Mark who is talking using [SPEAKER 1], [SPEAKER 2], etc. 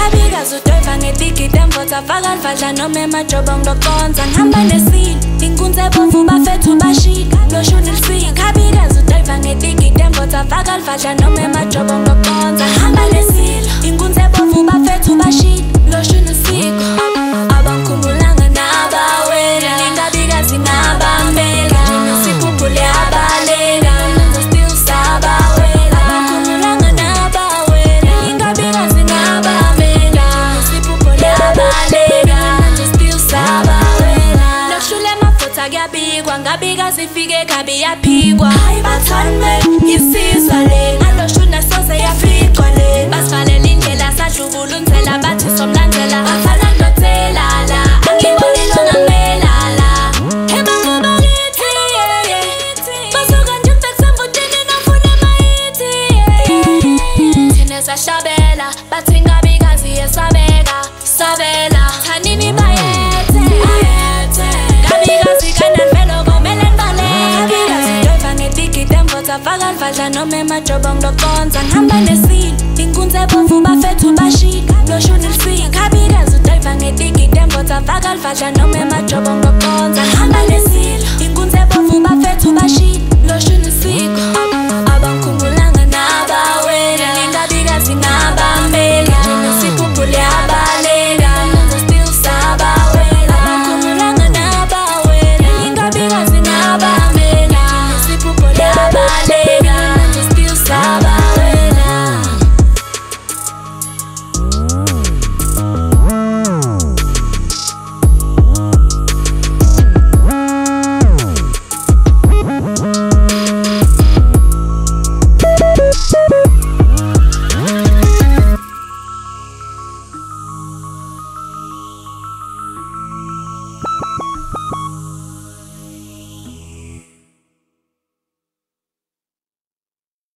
[SPEAKER 1] Ngabikazi udoyiva ngetikiti emvotsa faka alfadla noma emajobo ngilokonza ngihamba nesile inkunzi ebomvu bafethu bashika loshuni lisika ngabikazi udoyiva ngetikiti emvotsa faka alfadla noma emajobo ngilokonza ngihamba nesile inkunzi ebomvu bafethu bashika loshuni lisika abangikhumbulanga nabawela ngabikazi ngabamela siphuphule abaleka still sabawela abangikhumbulanga nabawela ngabikazi ngabamela siphuphule abaleka still sabawela lokushula amafutha kuyabikwa ngabikazi ifike kabi yaphikwa hayi bathande isizwa le ngaloshuna soze yaficwa le basivalela indlela sadlubulunzela bathi somlandzela bafana ndotelala angiboni longamelala emangoba lithi basuka nje beksamvutini nafuna mayithi thina sashabela bathi ngabikazi yesabeka sabela thanini bayethe ngabikazi kananvelo komele nibaleke ngabikazi ngetikiti emvotsa faka alfadla noma emajobo ngilokonza ngihamba nesile inkunzi ebomvu bafethu bashika loshuni lisika ngabikazi udoyiva ngetikiti emvotsa faka alfadla